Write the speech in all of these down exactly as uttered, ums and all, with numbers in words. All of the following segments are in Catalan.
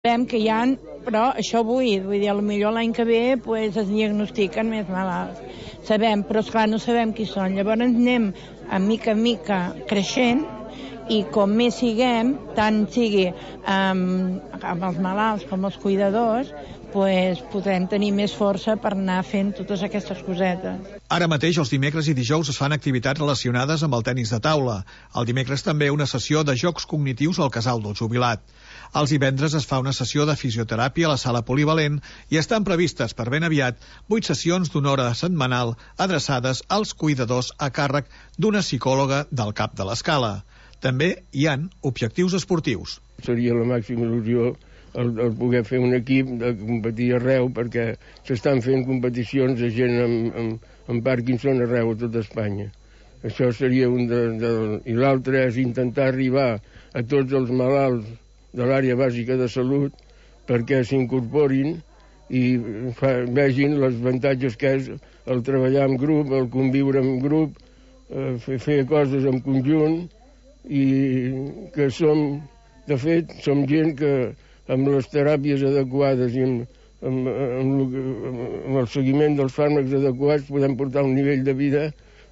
Sabem que hi ha, però això vull, vull dir, potser l'any que ve pues, es diagnostiquen més malalts. Sabem, però esclar, no sabem qui són. Llavors anem a mica en mica creixent i com més siguem, tant sigui um, amb els malalts com els cuidadors, pues, podrem tenir més força per anar fent totes aquestes cosetes. Ara mateix, els dimecres i dijous es fan activitats relacionades amb el tenis de taula. El dimecres també una sessió de jocs cognitius al casal del jubilat. Els divendres es fa una sessió de fisioteràpia a la sala polivalent i estan previstes per ben aviat vuit sessions d'una hora setmanal adreçades als cuidadors a càrrec d'una psicòloga del Cap de l'Escala. També hi han objectius esportius. Seria la màxima il·lusió el, el poder fer un equip de competir arreu, perquè s'estan fent competicions de gent amb, amb, amb Parkinson arreu a tot Espanya. Això seria un de... de... I l'altre és intentar arribar a tots els malalts de l'àrea bàsica de salut perquè s'incorporin i fa, vegin els avantatges que és el treballar en grup, el conviure en grup, eh, fer, fer coses en conjunt, i que som, de fet, som gent que amb les teràpies adequades i amb, amb, amb, amb el seguiment dels fàrmacs adequats podem portar un nivell de vida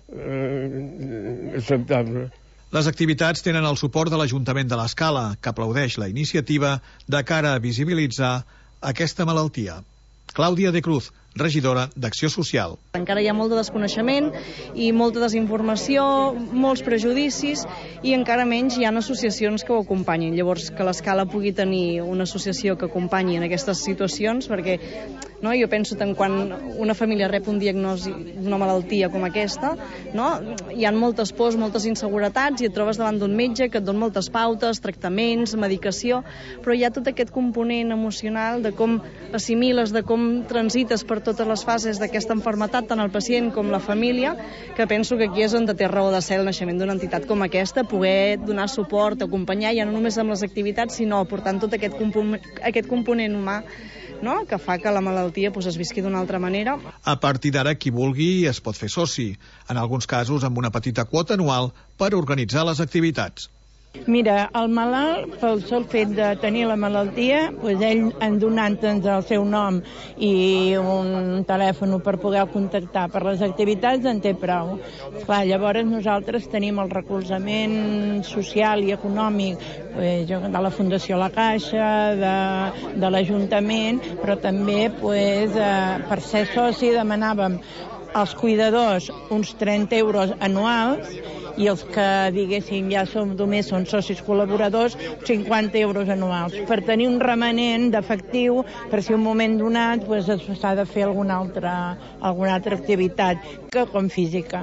eh, acceptable. Les activitats tenen el suport de l'Ajuntament de l'Escala, que aplaudeix la iniciativa de cara a visibilitzar aquesta malaltia. Clàudia de Cruz, regidora d'Acció Social. Encara hi ha molt de desconeixement i molta desinformació, molts prejudicis i encara menys hi ha associacions que ho acompanyin. Llavors, que l'Escala pugui tenir una associació que acompanyi en aquestes situacions, perquè no, jo penso que quan una família rep un diagnòstic d'una malaltia com aquesta, no, hi ha moltes pors, moltes inseguretats i et trobes davant d'un metge que et dona moltes pautes, tractaments, medicació, però hi ha tot aquest component emocional de com assimiles, de com transites per totes les fases d'aquesta malaltia, tant el pacient com la família, que penso que aquí és on té raó de ser el naixement d'una entitat com aquesta, poder donar suport, acompanyar, ja no només amb les activitats, sinó portant tot aquest, component, aquest component humà, no?, que fa que la malaltia pues, es visqui d'una altra manera. A partir d'ara, qui vulgui es pot fer soci, en alguns casos amb una petita quota anual per organitzar les activitats. Mira, el malalt, pel sol fet de tenir la malaltia, doncs ell, en donant-nos el seu nom i un telèfon per poder contactar per les activitats, en té prou. Clar, llavors nosaltres tenim el recolzament social i econòmic pues, de la Fundació La Caixa, de, de l'Ajuntament, però també pues, eh, per ser soci demanàvem als cuidadors uns trenta euros anuals i els que, diguéssim, ja som només són socis col·laboradors, cinquanta euros anuals, per tenir un remanent d'efectiu per si un moment donat pues, s'ha de fer alguna altra, alguna altra activitat, que com física.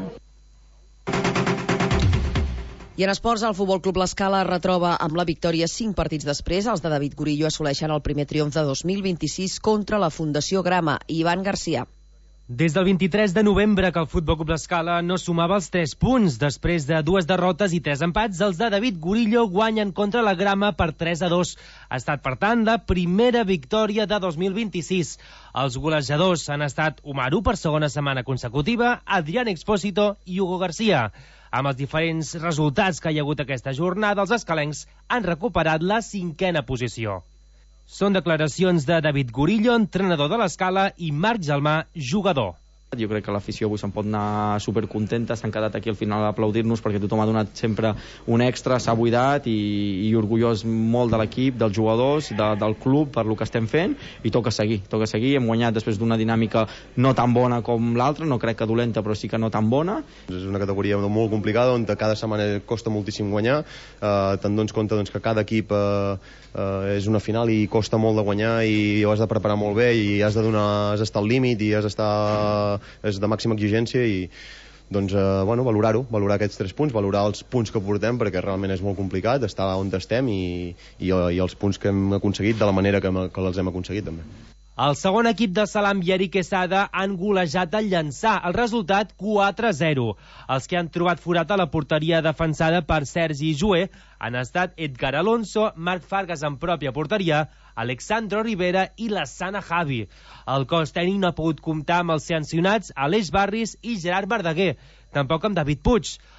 I en esports, el Futbol Club L'Escala retroba amb la victòria cinc partits després. Els de David Gurillo assoleixen el primer triomf de dos mil vint-i-sis contra la Fundació Grama. Ivan Garcia. Des del vint-i-tres de novembre que el Futbol Club L'Escala no sumava els tres punts. Després de dues derrotes i tres empats, els de David Gurillo guanyen contra la Grama per tres a dos. Ha estat, per tant, la primera victòria de dos mil vint-i-sis. Els golejadors han estat Umaru per segona setmana consecutiva, Adrián Expósito i Hugo García. Amb els diferents resultats que hi ha hagut aquesta jornada, els escalencs han recuperat la cinquena posició. Són declaracions de David Gurillo, entrenador de l'Escala, i Marc Gelmà, jugador. Jo crec que l'afició avui se'n pot anar supercontenta, s'han quedat aquí al final a aplaudir-nos perquè tothom ha donat sempre un extra, s'ha buidat i, i orgullós molt de l'equip, dels jugadors, de, del club per lo que estem fent, i toca seguir, toca seguir. Hem guanyat després d'una dinàmica no tan bona com l'altra, no crec que dolenta, però sí que no tan bona. És una categoria molt complicada on cada setmana costa moltíssim guanyar, eh, te'n dones compte doncs, que cada equip eh, eh, és una final i costa molt de guanyar i ho has de preparar molt bé i has de donar, has d'estar al límit i has d'estar és de màxima exigència i doncs, eh, bueno, valorar-ho, valorar aquests tres punts, valorar els punts que portem perquè realment és molt complicat estar on estem i, i, i els punts que hem aconseguit de la manera que, que els hem aconseguit també. El segon equip de Salam i Eric Quesada han golejat el Llançà, el resultat quatre a zero. Els que han trobat forat a la porteria defensada per Sergi Joué han estat Edgar Alonso, Marc Fargas en pròpia porteria, Alexandro Rivera i la Sana Javi. El cos tècnic no ha pogut comptar amb els sancionats Aleix Barris i Gerard Verdaguer, tampoc amb David Puig.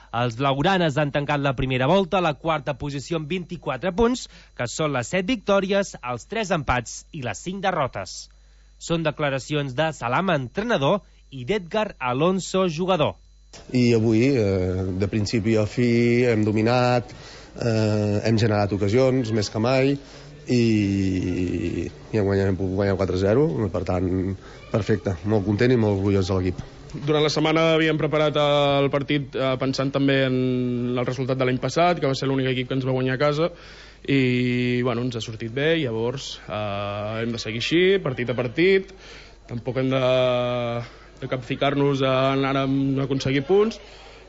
Els blaugranes han tancat la primera volta a la quarta posició amb vint-i-quatre punts, que són les set victòries, els tres empats i les cinc derrotes. Són declaracions de Salama, entrenador, i d'Edgar Alonso, jugador. I avui, eh, de principi a fi, hem dominat, eh, hem generat ocasions, més que mai, i, i hem guanyat, hem pogut guanyar quatre a zero, per tant, perfecte, molt content i molt orgullós de l'equip. Durant la setmana havíem preparat el partit eh, pensant també en el resultat de l'any passat, que va ser l'únic equip que ens va guanyar a casa, i bueno, ens ha sortit bé. Llavors eh, hem de seguir així, partit a partit, tampoc hem de, de capficar-nos a anar a aconseguir punts,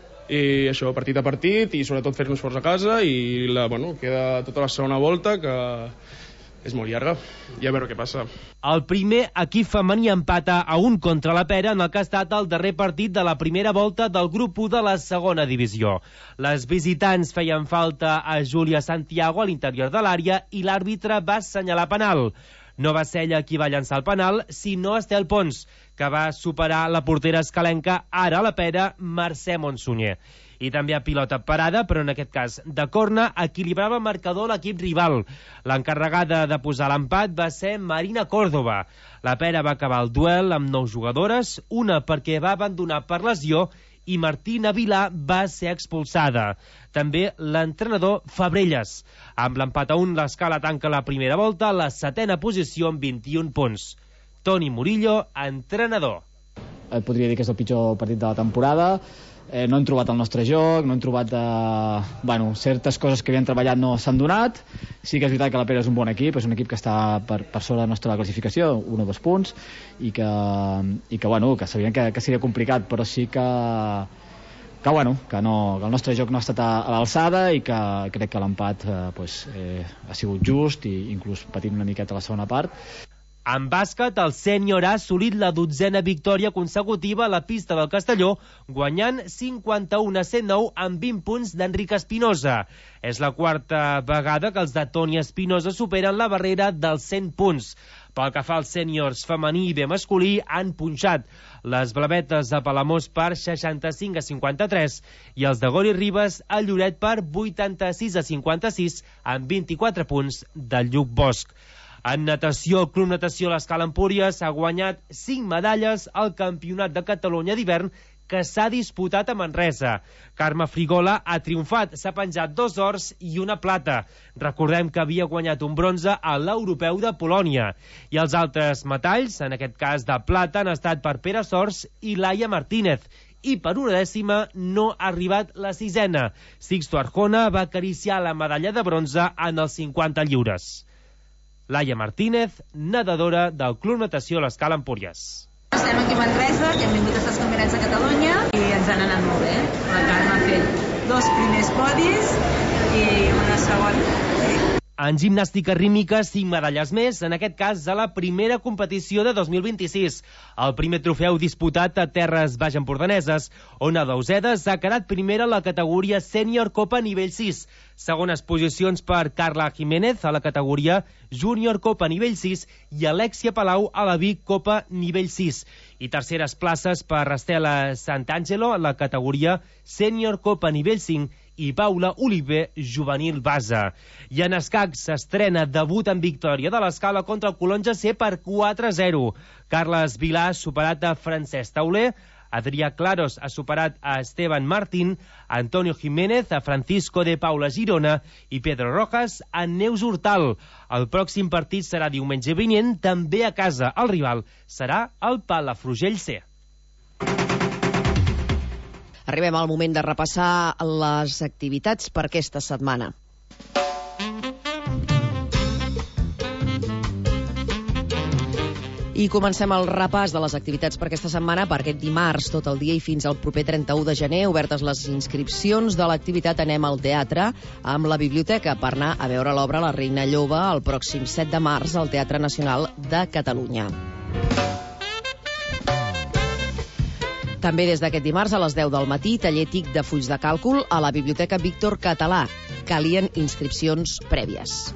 i això, partit a partit, i sobretot fer-nos forts a casa, i la, bueno, queda tota la segona volta, que és molt llarga, i a veure què passa. El primer equip femení empata a un contra la Pera en el que ha estat el darrer partit de la primera volta del grup u de la segona divisió. Les visitants feien falta a Júlia Santiago a l'interior de l'àrea i l'àrbitre va assenyalar penal. No va ser ella qui va llançar el penal, sinó Estel Pons, que va superar la portera escalenca, ara a la Pera, Mercè Monsunyer. I també a pilota parada, però en aquest cas de corna, equilibrava el marcador l'equip rival. L'encarregada de posar l'empat va ser Marina Córdoba. La Pera va acabar el duel amb nou jugadores, una perquè va abandonar per lesió i Martina Vilà va ser expulsada. També l'entrenador Fabrelles. Amb l'empat a un, l'Escala tanca la primera volta a la setena posició amb vint-i-un punts. Toni Murillo, entrenador. Et podria dir que és el pitjor partit de la temporada. Eh, no hem trobat el nostre joc, no hem trobat eh, bueno, certes coses que havíem treballat no s'han donat. Sí que és veritat que la Pera és un bon equip, és un equip que està per, per sobre de la nostra classificació, un o dos punts, i que, i que, bueno, que sabien que, que seria complicat, però sí que que, bueno, que, no, que el nostre joc no ha estat a, a l'alçada i que crec que l'empat eh, pues, eh, ha sigut just i inclús patint una miqueta a la segona part. En bàsquet, el sènior ha assolit la dotzena victòria consecutiva a la pista del Castelló, guanyant cinquanta-un a cent nou amb vint punts d'Enric Espinosa. És la quarta vegada que els de Toni Espinosa superen la barrera dels cent punts. Pel que fa als sèniors femení i bé masculí, han punxat les blavetes de Palamós per seixanta-cinc a cinquanta-tres i els de Gori Ribes a Lloret per vuitanta-sis a cinquanta-sis amb vint-i-quatre punts del Lluc Bosch. En natació, el Club Natació l'Escala Empúries ha guanyat cinc medalles al Campionat de Catalunya d'hivern que s'ha disputat a Manresa. Carme Frigola ha triomfat, s'ha penjat dos ors i una plata. Recordem que havia guanyat un bronze a l'Europeu de Polònia. I els altres metalls, en aquest cas de plata, han estat per Pere Sors i Laia Martínez. I per una dècima no ha arribat la sisena. Sixto Arjona va acariciar la medalla de bronze en els cinquanta lliures. Laia Martínez, nedadora del Club Natació l'Escala Empúries. Estem aquí a Manresa, que hem vingut a estar als Campionats de Catalunya i ens han anat molt bé. La Carme ha fet dos primers podis i una segona. En gimnàstica rítmica, cinc medalles més, en aquest cas a la primera competició de dos mil vint-i-sis. El primer trofeu disputat a terres baix empordaneses, on a Dausedes ha quedat primera a la categoria Sènior Copa nivell sis. Segones posicions per Carla Jiménez a la categoria Júnior Copa nivell sis i Alexia Palau a la Vic Copa nivell sis. I terceres places per Estela Sant'Angelo a la categoria Sènior Copa nivell cinc i Paula Oliver, juvenil base. I en escacs s'estrena debut en victòria de l'Escala contra el Colón G C per quatre a zero. Carles Vilà ha superat a Francesc Tauler, Adrià Claros ha superat a Esteban Martín, Antonio Jiménez a Francisco de Paula Girona i Pedro Rojas a Neus Hortal. El pròxim partit serà diumenge vinent, també a casa. El rival serà el Palafrugell C. Arribem al moment de repassar les activitats per aquesta setmana. I comencem el repàs de les activitats per aquesta setmana per aquest dimarts, tot el dia i fins al proper trenta-u de gener, obertes les inscripcions de l'activitat Anem al Teatre amb la biblioteca per anar a veure l'obra La Reina Lloba el pròxim set de març al Teatre Nacional de Catalunya. També des d'aquest dimarts a les deu del matí, taller TIC de fulls de càlcul a la Biblioteca Víctor Català. Calien inscripcions prèvies.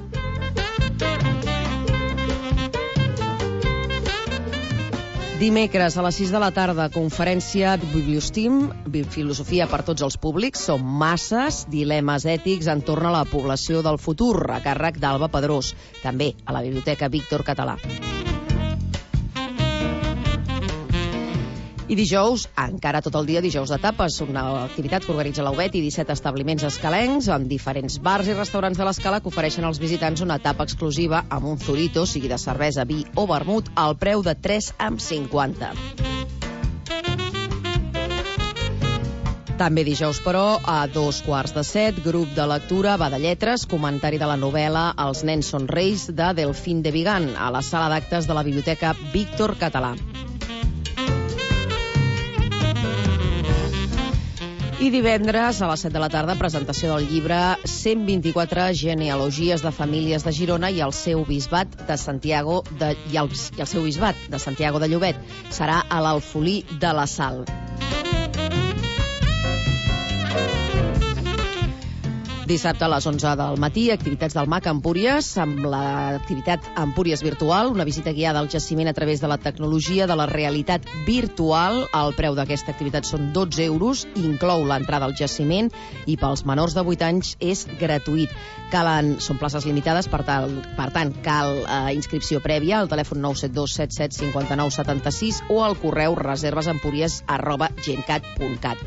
Dimecres a les sis de la tarda, conferència Bibliostim, filosofia per tots els públics, són masses, dilemes ètics entorn a la població del futur, a càrrec d'Alba Pedrós, també a la Biblioteca Víctor Català. I dijous, encara tot el dia, dijous de tapes, una activitat que organitza l'Aubet i disset establiments escalencs en diferents bars i restaurants de l'Escala que ofereixen als visitants una tapa exclusiva amb un zurito, sigui de cervesa, vi o vermut, al preu de tres coma cinquanta. També dijous, però, a dos quarts de set, grup de lectura, va de lletres, comentari de la novel·la Els nens són reis, de Delfín de Vigan, a la sala d'actes de la Biblioteca Víctor Català. I divendres, a les set de la tarda, presentació del llibre cent vint-i-quatre genealogies de famílies de Girona i el seu bisbat de Santiago de, i, el, i el seu bisbat de Santiago de Llobet. Serà a l'Alfolí de la Sal. Dissabte a les onze del matí, activitats del M A C Empúries, amb l'activitat Empúries Virtual, una visita guiada al jaciment a través de la tecnologia de la realitat virtual. El preu d'aquesta activitat són dotze euros, inclou l'entrada al jaciment i pels menors de vuit anys és gratuït. Calen, són places limitades, per, tal, per tant, cal eh, inscripció prèvia al telèfon nou set dos set set cinc nou set sis o al correu reservesempúries arroba gencat punt cat.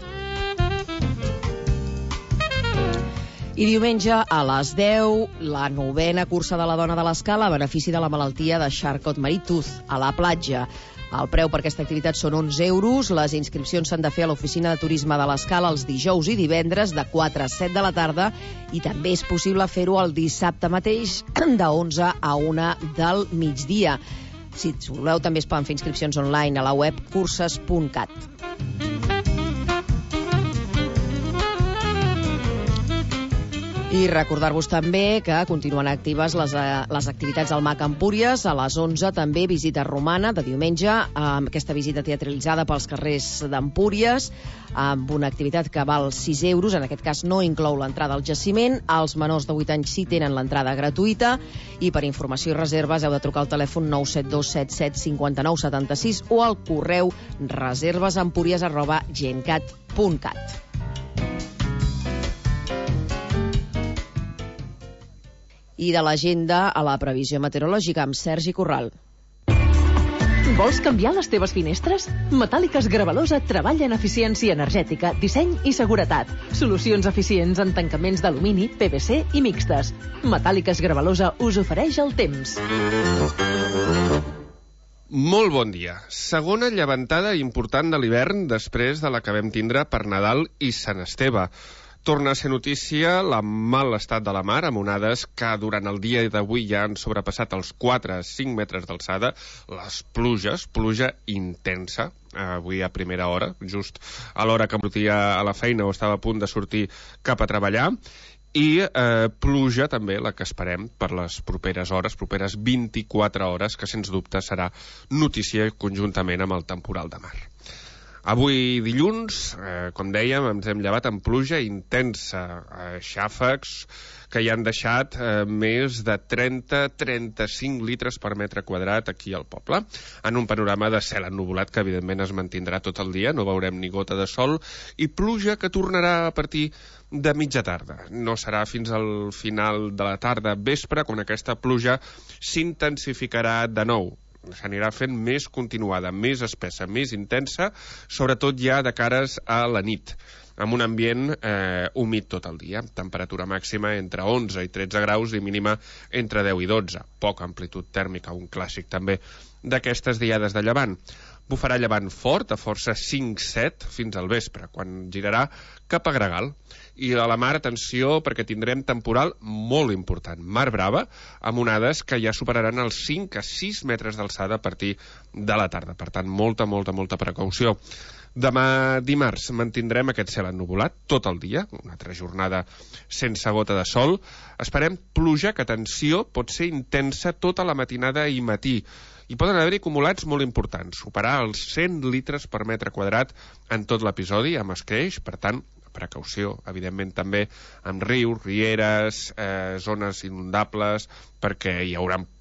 I diumenge a les deu, la novena cursa de la dona de l'Escala a benefici de la malaltia de Charcot-Marie-Tooth a la platja. El preu per aquesta activitat són onze euros. Les inscripcions s'han de fer a l'oficina de turisme de l'Escala els dijous i divendres de quatre a set de la tarda i també és possible fer-ho el dissabte mateix de onze a una del migdia. Si voleu, també es poden fer inscripcions online a la web curses punt cat. I recordar-vos també que continuen actives les, les activitats al M A C Empúries. A les onze també visita romana de diumenge, amb aquesta visita teatralitzada pels carrers d'Empúries, amb una activitat que val sis euros, en aquest cas no inclou l'entrada al jaciment. Els menors de vuit anys sí tenen l'entrada gratuïta i per informació i reserves heu de trucar al telèfon nou set dos set set cinc nou set sis o al correu reservesempúries arroba gencat punt cat. I de l'agenda a la previsió meteorològica amb Sergi Corral. Vols canviar les teves finestres? Metàl·liques Gravalosa treballa en eficiència energètica, disseny i seguretat. Solucions eficients en tancaments d'alumini, P V C i mixtes. Metàl·liques Gravalosa us ofereix el temps. Molt bon dia. Segona llevantada important de l'hivern després de la que vam tindre per Nadal i Sant Esteve. Torna a ser notícia la mal estat de la mar, amb onades que durant el dia d'avui ja han sobrepassat els quatre a cinc metres d'alçada. Les pluges, pluja intensa, avui a primera hora, just a l'hora que em sortia a la feina o estava a punt de sortir cap a treballar, i eh, pluja també la que esperem per les properes hores, properes vint-i-quatre hores, que sens dubte serà notícia conjuntament amb el temporal de mar. Avui dilluns, eh, com dèiem, ens hem llevat amb pluja intensa, eh, xàfecs que hi han deixat eh, més de trenta a trenta-cinc litres per metre quadrat aquí al poble, en un panorama de cel ennuvolat que evidentment es mantindrà tot el dia, no veurem ni gota de sol, i pluja que tornarà a partir de mitja tarda. No serà fins al final de la tarda vespre quan aquesta pluja s'intensificarà de nou. S'anirà fent més continuada, més espessa, més intensa, sobretot ja de cares a la nit, amb un ambient eh, humit tot el dia. Temperatura màxima entre onze i tretze graus i mínima entre deu i dotze. Poca amplitud tèrmica, un clàssic també d'aquestes diades de llevant. Bufarà llevant fort, a força cinc set, fins al vespre, quan girarà cap a Gregal. I a la mar, atenció, perquè tindrem temporal molt important. Mar brava, amb onades que ja superaran els cinc a sis metres d'alçada a partir de la tarda. Per tant, molta, molta, molta precaució. Demà dimarts mantindrem aquest cel ennuvolat tot el dia, una altra jornada sense gota de sol. Esperem pluja que, atenció, pot ser intensa tota la matinada i matí. I poden haver-hi acumulats molt importants, superar els cent litres per metre quadrat en tot l'episodi, amb escreix, per tant, precaució, evidentment també amb rius, rieres, eh, zones inundables, perquè hi haurà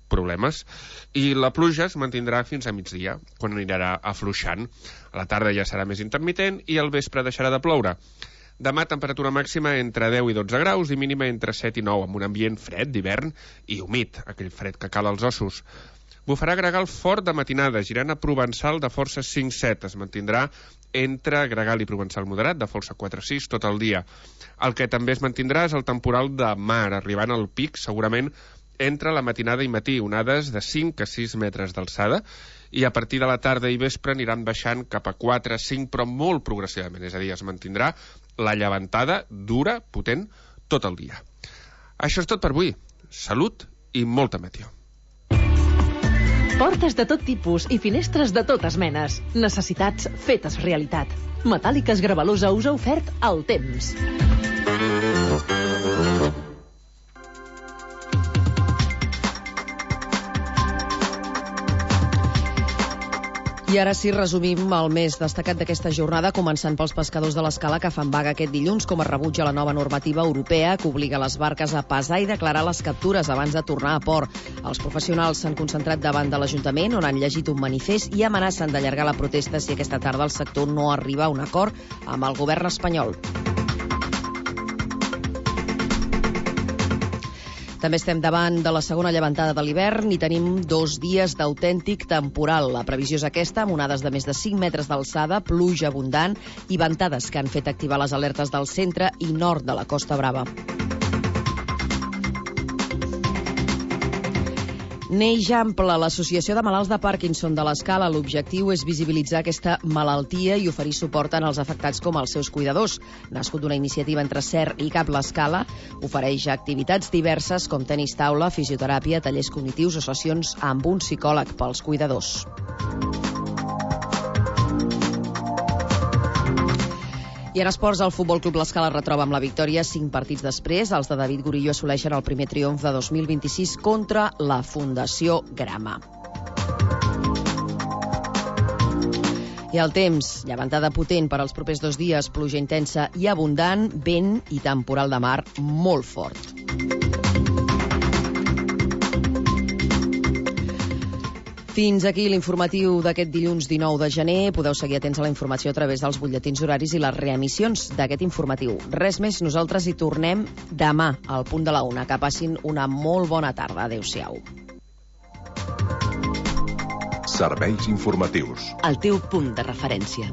problemes. I la pluja es mantindrà fins a migdia, quan anirà afluixant. A la tarda ja serà més intermitent i al vespre deixarà de ploure. Demà temperatura màxima entre deu i dotze graus i mínima entre set i nou, amb un ambient fred d'hivern i humit, aquell fred que cala als ossos. Bufarà gregal fort de matinada, girant a provençal de força cinc set. Es mantindrà entre gregal i provençal moderat de força quatre sis tot el dia. El que també es mantindrà és el temporal de mar, arribant al pic segurament entre la matinada i matí, onades de cinc a sis metres d'alçada, i a partir de la tarda i vespre aniran baixant cap a quatre a cinc, però molt progressivament, és a dir, es mantindrà la llevantada dura, potent, tot el dia. Això és tot per avui. Salut i molta meteor. Portes de tot tipus i finestres de totes menes. Necessitats fetes realitat. Metàl·liques Gravelosa us ha ofert el temps. I ara sí, resumim el més destacat d'aquesta jornada, començant pels pescadors de l'Escala que fan vaga aquest dilluns com a rebuig a la nova normativa europea que obliga les barques a pesar i declarar les captures abans de tornar a port. Els professionals s'han concentrat davant de l'Ajuntament, on han llegit un manifest i amenacen d'allargar la protesta si aquesta tarda el sector no arriba a un acord amb el govern espanyol. També estem davant de la segona llevantada de l'hivern i tenim dos dies d'autèntic temporal. La previsió és aquesta, amb onades de més de cinc metres d'alçada, pluja abundant i ventades que han fet activar les alertes del centre i nord de la Costa Brava. Neix Ample, l'Associació de Malalts de Parkinson de l'Escala. L'objectiu és visibilitzar aquesta malaltia i oferir suport tant als afectats com als seus cuidadors. Nascut d'una iniciativa entre C E R i Cap l'Escala, ofereix activitats diverses com tenis taula, fisioteràpia, tallers cognitius o sessions amb un psicòleg pels cuidadors. I en esports, el Futbol Club l'Escala retroba amb la victòria cinc partits després. Els de David Gurillo assoleixen el primer triomf de dos mil vint-i-sis contra la Fundació Grama. I el temps, llevantada potent per als propers dos dies, pluja intensa i abundant, vent i temporal de mar molt fort. Fins aquí l'informatiu d'aquest dilluns dinou de gener. Podeu seguir atents a la informació a través dels butlletins horaris i les reemissions d'aquest informatiu. Res més, nosaltres hi tornem demà al punt de la una. Que passin una molt bona tarda. Adéu-siau. Serveis informatius. El teu punt de referència.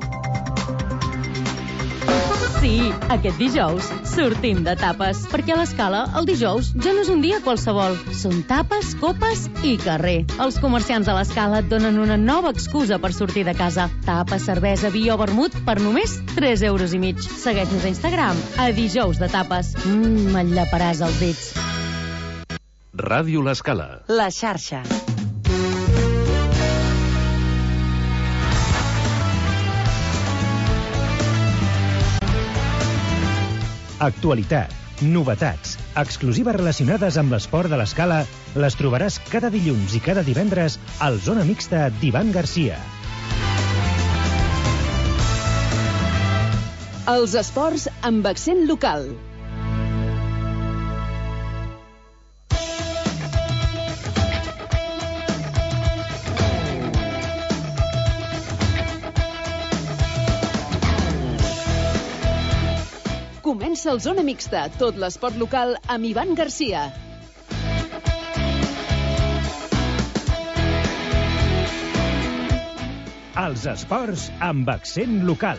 Sí, aquest dijous sortim de tapes, perquè a l'Escala el dijous ja no és un dia qualsevol. Són tapes, copes i carrer. Els comerciants de l'Escala et donen una nova excusa per sortir de casa. Tapes, cervesa, vi o vermut per només tres euros i mig. Segueix-nos a Instagram, a dijous de tapes. Mmm, m'enllaparàs els dits. Ràdio l'Escala. La xarxa. Actualitat, novetats, exclusives relacionades amb l'esport de l'Escala les trobaràs cada dilluns i cada divendres al Zona Mixta d'Ivan Garcia. Els esports amb accent local. Comença el Zona Mixta, tot l'esport local amb Ivan Garcia. Els esports amb accent local.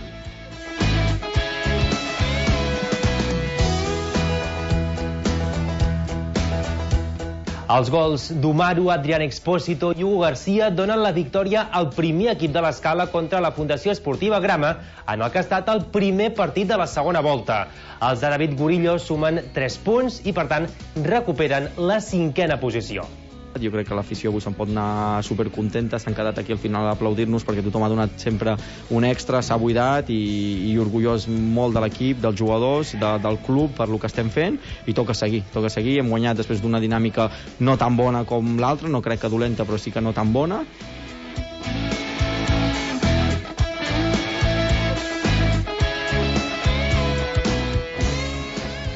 Els gols d'Umaru, Adrián Expósito i Hugo García donen la victòria al primer equip de l'Escala contra la Fundació Esportiva Grama en el que ha estat el primer partit de la segona volta. Els de David Gurillo sumen tres punts i, per tant, recuperen la cinquena posició. Jo crec que l'afició avui se'n pot anar supercontenta, s'han quedat aquí al final a aplaudir-nos perquè tothom ha donat sempre un extra, s'ha buidat i, i orgullós molt de l'equip, dels jugadors, de, del club per lo que estem fent i toca seguir, toca seguir. Hem guanyat després d'una dinàmica no tan bona com l'altra, no crec que dolenta però sí que no tan bona.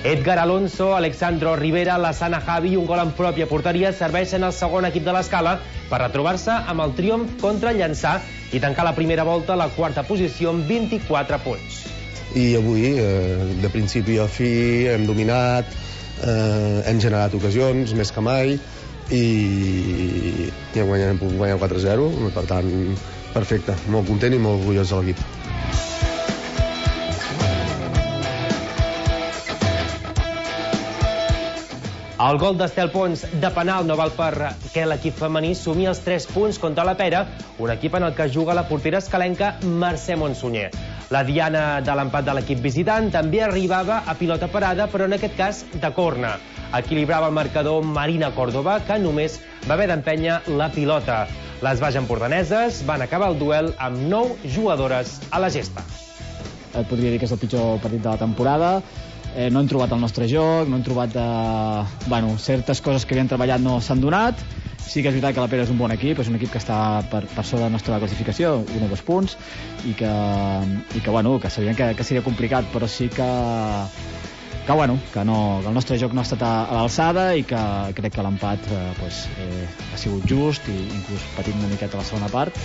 Edgar Alonso, Alexandro Rivera, Lassana Javi i un gol en pròpia porteria serveixen al segon equip de l'Escala per retrobar-se amb el triomf contra Llançà i tancar la primera volta a la quarta posició amb vint-i-quatre punts. I avui, eh, de principi a fi, hem dominat, eh, hem generat ocasions, més que mai, i, i hem guanyat, hem pogut guanyar quatre a zero, per tant, perfecte, molt content i molt orgullós de l'equip. El gol d'Estel Pons de penal no val perquè l'equip femení sumi els tres punts contra la Pera, un equip en el que juga la portera escalenca Mercè Monsunyer. La diana de l'empat de l'equip visitant també arribava a pilota parada, però en aquest cas de corna. Equilibrava el marcador Marina Córdoba, que només va haver d'empènyer la pilota. Les baix empordaneses van acabar el duel amb nou jugadores a la gespa. Et podria dir que és el pitjor partit de la temporada. Eh, no hem trobat el nostre joc, no hem trobat... Eh, bueno, certes coses que havien treballat no s'han donat. Sí que és veritat que la Pera és un bon equip, és un equip que està per, per sobre de la nostra classificació, un o dos punts, i que, i que, bueno, que sabien que, que seria complicat, però sí que, que, bueno, que, no, que el nostre joc no ha estat a, a l'alçada i que crec que l'empat eh, pues, eh, ha sigut just i inclús patit una miqueta a la segona part.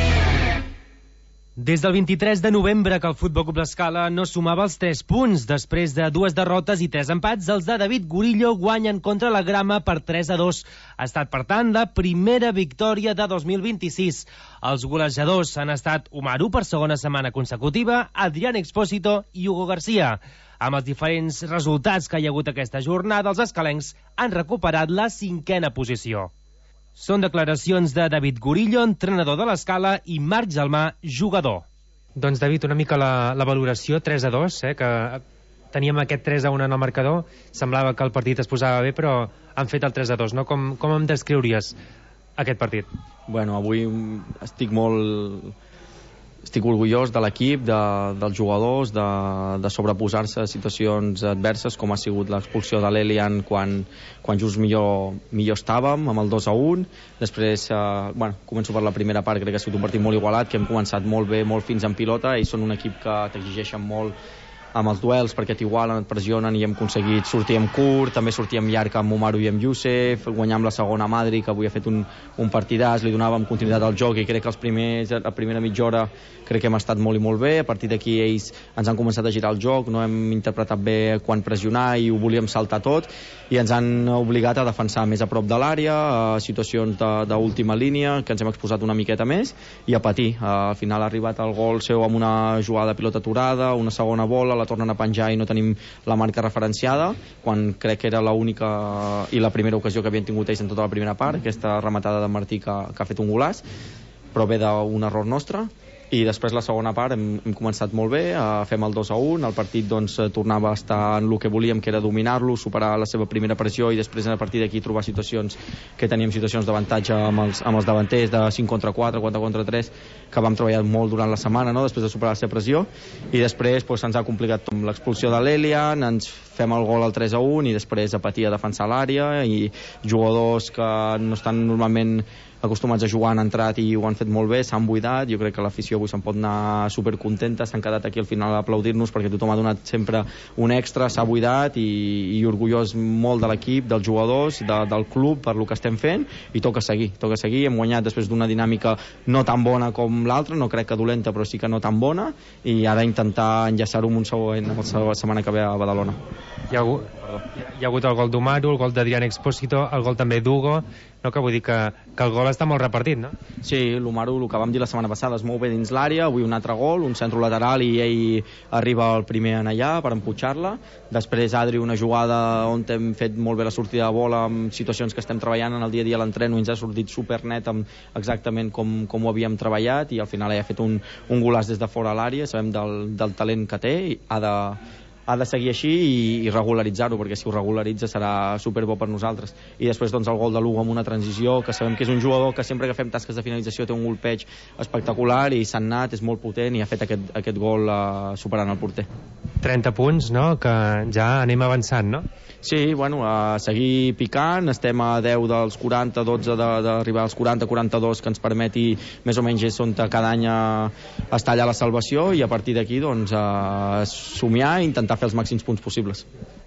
Des del vint-i-tres de novembre que el Futbol Club L'Escala no sumava els tres punts. Després de dues derrotes i tres empats, els de David Gurillo guanyen contra la Grama per tres a dos. Ha estat, per tant, la primera victòria de dos mil vint-i-sis. Els golejadors han estat Umaru per segona setmana consecutiva, Adrián Expósito i Hugo García. Amb els diferents resultats que hi ha hagut aquesta jornada, els escalencs han recuperat la cinquena posició. Són declaracions de David Gurillo, entrenador de l'Escala, i Marc Gelmà, jugador. Doncs, David, una mica la, la valoració, tres a dos, eh, que teníem aquest tres a un en el marcador, semblava que el partit es posava bé, però han fet el tres a dos, no? Com, com em descriuries aquest partit? Bueno, avui estic molt... Estic orgullós de l'equip, de, dels jugadors, de, de sobreposar-se a situacions adverses, com ha sigut l'expulsió de l'Elian quan, quan just millor, millor estàvem, amb el dos a un. Després, eh, bueno, començo per la primera part, crec que ha sigut un partit molt igualat, que hem començat molt bé, molt fins en pilota, i són un equip que t'exigeixen molt amb els duels, perquè t'igualen, et pressionen, i hem aconseguit sortir amb curt, també sortir amb llarg amb Umaru i amb Youssef, guanyar amb la segona Madri, que avui ha fet un, un partidàs, li donàvem continuïtat al joc, i crec que els primers, la primera mitja hora crec que hem estat molt i molt bé. A partir d'aquí ells ens han començat a girar el joc, no hem interpretat bé quan pressionar i ho volíem saltar tot, i ens han obligat a defensar més a prop de l'àrea, a situacions d'última línia, que ens hem exposat una miqueta més, i a patir. Al final ha arribat el gol seu amb una jugada de pilota aturada, una segona bola, la tornen a penjar i no tenim la marca referenciada, quan crec que era l'única i la primera ocasió que havien tingut ells en tota la primera part, aquesta rematada de Martí que, que ha fet un golaç, però ve d'un error nostre. I després la segona part hem, hem començat molt bé, eh, fem el dos a un, el partit doncs tornava a estar en el que volíem, que era dominar-lo, superar la seva primera pressió, i després a partir d'aquí trobar situacions que teníem situacions d'avantatge amb els, amb els davanters de cinc contra quatre, quatre contra tres, que vam treballar molt durant la setmana, no?, després de superar la seva pressió, i després doncs, se'ns ha complicat amb l'expulsió de l'Elian, ens fem el gol al tres a un, i després a patir a defensar l'àrea, i jugadors que no estan normalment acostumats a jugar han entrat i ho han fet molt bé, s'han buidat. Jo crec que l'afició avui se'n pot anar supercontenta, s'han quedat aquí al final a aplaudir-nos perquè tothom ha donat sempre un extra, s'ha buidat, i, i orgullós molt de l'equip, dels jugadors, de, del club per lo que estem fent, i toca seguir, toca seguir. Hem guanyat després d'una dinàmica no tan bona com l'altra, no crec que dolenta, però sí que no tan bona, i ara intentar enllaçar-ho amb un següent amb la setmana que ve a Badalona. Hi ha hagut, hi ha hagut el gol d'Umaru, el gol d'Adrián Expósito, el gol també d'Hugo, no? Que vull dir que, que el gol està molt repartit, no? Sí, l'Umaru, el que vam dir la setmana passada, es mou bé dins l'àrea, avui un altre gol, un centre lateral, i ell arriba el primer en allà per empujar-la. Després Adri, una jugada on hem fet molt bé la sortida de bola, amb situacions que estem treballant en el dia a dia a l'entreno, i ens ha sortit supernet amb exactament com, com ho havíem treballat, i al final ell ha fet un, un golaç des de fora a l'àrea. Sabem del, del talent que té, i ha de ha de seguir així i, i regularitzar-ho, perquè si ho regularitza serà superbo per nosaltres. I després doncs el gol de Lugo amb una transició, que sabem que és un jugador que sempre que fem tasques de finalització té un golpeig espectacular, i s'ha anat, és molt potent, i ha fet aquest, aquest gol uh, superant el porter. trenta punts, no?, que ja anem avançant, no? Sí, bueno, a seguir picant, estem a deu dels quaranta, dotze d'arribar als quaranta quaranta-dos, que ens permeti més o menys és on cada any està allà la salvació, i a partir d'aquí doncs a somiar i intentar fer els màxims punts possibles.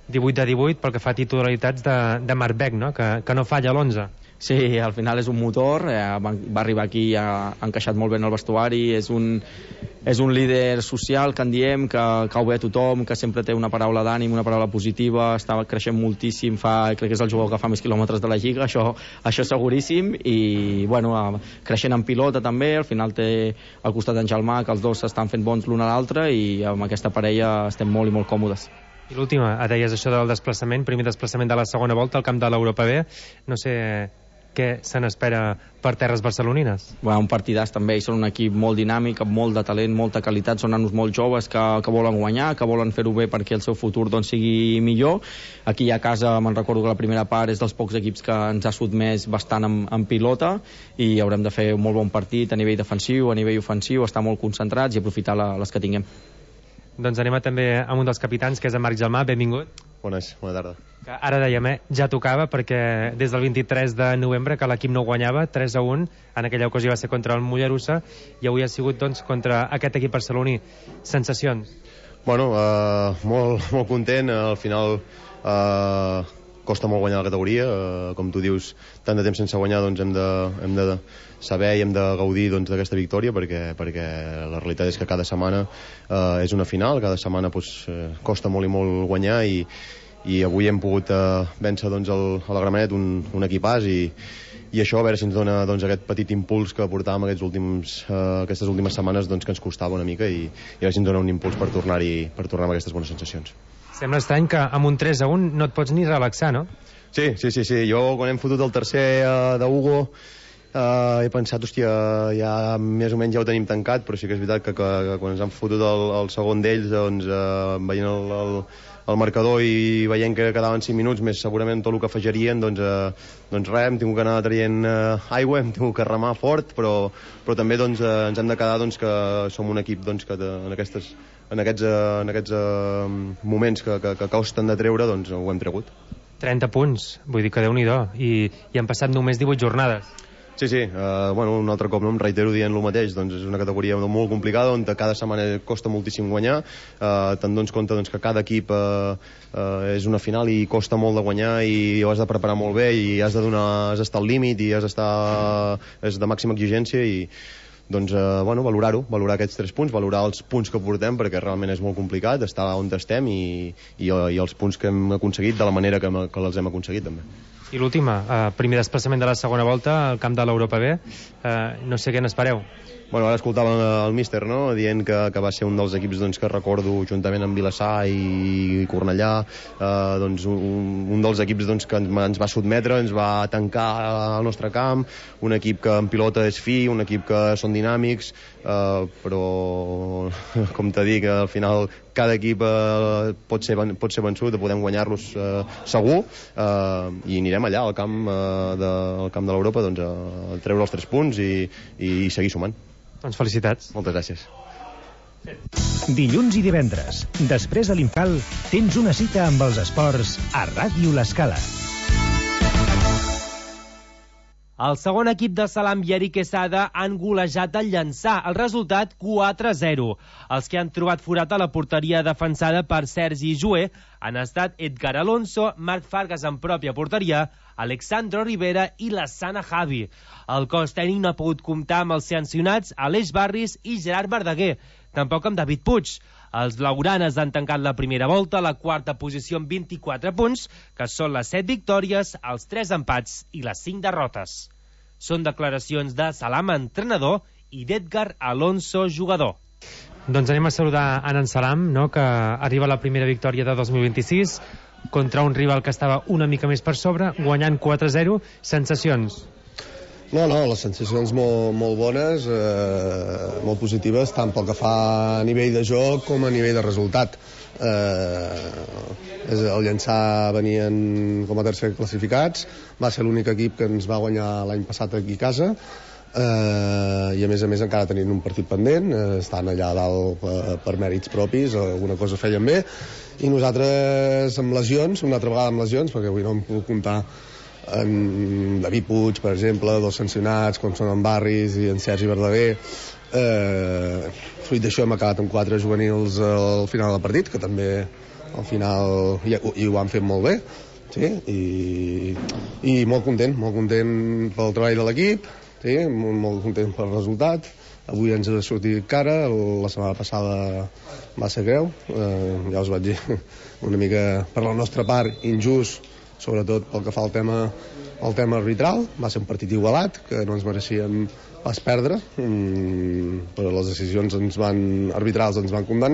divuit de divuit pel que fa a titularitats de, de Marc Beck, no? que, que no falla l'onze. Sí, al final és un motor, eh, va, va arribar aquí, ha, ha encaixat molt bé en el vestuari, és un, és un líder social, que en diem, que cau bé a tothom, que sempre té una paraula d'ànim, una paraula positiva, està creixent moltíssim, fa, crec que és el jugador que fa més quilòmetres de la Lliga, això, això seguríssim, i bueno, creixent en pilota també, al final té al costat en Jalmà, que els dos estan fent bons l'un a l'altre, i amb aquesta parella estem molt i molt còmodes. I l'última, deies això del desplaçament, primer desplaçament de la segona volta al camp de l'Europa B, no sé què se n'espera per terres barcelonines? Bueno, un partidàs també, són un equip molt dinàmic, amb molt de talent, molta qualitat, són nanos molt joves que, que volen guanyar, que volen fer-ho bé perquè el seu futur doncs, sigui millor. Aquí a casa me'n recordo que la primera part és dels pocs equips que ens ha sotmès bastant en, en pilota, i haurem de fer un molt bon partit a nivell defensiu, a nivell ofensiu, estar molt concentrats i aprofitar la, les que tinguem. Doncs anem també amb un dels capitans, que és en Marc Jalmà. Benvingut. Bones, bona tarda. Que ara dèiem, eh, ja tocava, perquè des del vint-i-tres de novembre que l'equip no guanyava, tres a un, en aquella ocasió va ser contra el Mollerussa, i avui ha sigut doncs, contra aquest equip barceloní. Sensacions? Bueno, uh, molt, molt content, al final uh, costa molt guanyar la categoria, uh, com tu dius, tant de temps sense guanyar, doncs hem de, hem de saber i hem de gaudir doncs, d'aquesta victòria, perquè, perquè la realitat és que cada setmana uh, és una final, cada setmana doncs, uh, costa molt i molt guanyar, i i avui hem pogut uh, vèncer doncs, el, a la Gramenet un, un equipàs, i, i això a veure si ens dona doncs, aquest petit impuls que portàvem aquests últims, uh, aquestes últimes setmanes, doncs, que ens costava una mica, i, i a veure si ens dona un impuls per tornar-hi per tornar amb aquestes bones sensacions. Sembla estrany que amb un tres a un no et pots ni relaxar, no? Sí, sí, sí, sí. Jo quan hem fotut el tercer uh, d'Hugo Uh, he pensat, hòstia, ja més o menys ja ho tenim tancat, però sí que és veritat que, que, que quan ens han fotut el, el segon d'ells, doncs, uh, veient el, el, el marcador i veient que quedaven cinc minuts, més segurament tot el que afegirien, doncs, uh, doncs res, hem tingut que anar traient uh, aigua, hem tingut que remar fort, però, però també doncs, uh, ens hem de quedar doncs, que som un equip doncs, que de, en, aquestes, en aquests, uh, en aquests uh, moments que, que, que costen de treure, doncs ho hem tregut. trenta punts, vull dir que Déu-n'hi-do, i, i han passat només divuit jornades. Sí, sí, uh, bueno, un altre cop no em reitero dient el mateix, doncs és una categoria molt complicada on cada setmana costa moltíssim guanyar, uh, te'n dones compte doncs, que cada equip uh, uh, és una final i costa molt de guanyar, i ho has de preparar molt bé, i has de donar, has d'estar al límit, i has d'estar, és de màxima exigència, i doncs, uh, bueno, valorar-ho, valorar aquests tres punts, valorar els punts que portem, perquè realment és molt complicat estar on estem, i, i, i els punts que hem aconseguit de la manera que, que els hem aconseguit també. I l'última, eh, primer desplaçament de la segona volta al camp de l'Europa B, eh, no sé què n'espereu. Bueno, ara escoltàvem el míster, no?, dient que, que va ser un dels equips doncs, que recordo juntament amb Vilassar i Cornellà, eh, doncs, un, un dels equips doncs, que ens va sotmetre, ens va tancar al nostre camp, un equip que en pilota és fi, un equip que són dinàmics, eh, però com t'he dit, al final cada equip eh, pot, ser, pot ser vençut, podem guanyar-los eh, segur, eh, i anirem allà al camp, eh, de, al camp de l'Europa doncs, a treure els tres punts i, i seguir sumant. Doncs felicitats. Moltes gràcies. Dilluns i divendres, després de l'Infal, tens una cita amb els esports a Ràdio L'Escala. El segon equip de Salam i Eric Quesada han golejat el Llançà. El resultat quatre a zero. Els que han trobat forat a la porteria defensada per Sergi Joué han estat Edgar Alonso, Marc Fargas en pròpia porteria, Alexandro Rivera i la Sana Javi. El cos tècnic no ha pogut comptar amb els sancionats Aleix Barris i Gerard Verdaguer, tampoc amb David Puig. Els blaugranes han tancat la primera volta a la quarta posició amb vint-i-quatre punts, que són les set victòries, els tres empats i les cinc derrotes. Són declaracions de Salam, entrenador, i d'Edgar Alonso, jugador. Doncs anem a saludar en Salam, no?, que arriba la primera victòria de dos mil vint-i-sis contra un rival que estava una mica més per sobre, guanyant quatre a zero. Sensacions? No, no, les sensacions molt, molt bones, eh, molt positives, tant pel que fa a nivell de joc com a nivell de resultat. Eh, el Llançà venien com a tercer classificats, va ser l'únic equip que ens va guanyar l'any passat aquí a casa, eh, i a més a més encara tenien un partit pendent, eh, estan allà dalt per, per mèrits propis, alguna cosa feien bé, i nosaltres amb lesions, una altra vegada amb lesions, perquè avui no hem pogut comptar en David Puig, per exemple, dos sancionats com són en Barris i en Sergi Verdaguer. Eh, fruit d'això hem acabat amb quatre juvenils al final del partit, que també al final i, i ho han fet molt bé, sí, i, i molt content, molt content pel treball de l'equip, sí, molt, molt content pel resultat. Avui ens ha sortit cara, la setmana passada va ser greu, eh, ja us vaig dir, una mica per la nostra part injust, sobretot pel que fa al tema, al tema arbitral. Va ser un partit igualat, que no ens mereixíem pas perdre, mm, però les decisions ens van, arbitrals ens van condemnar.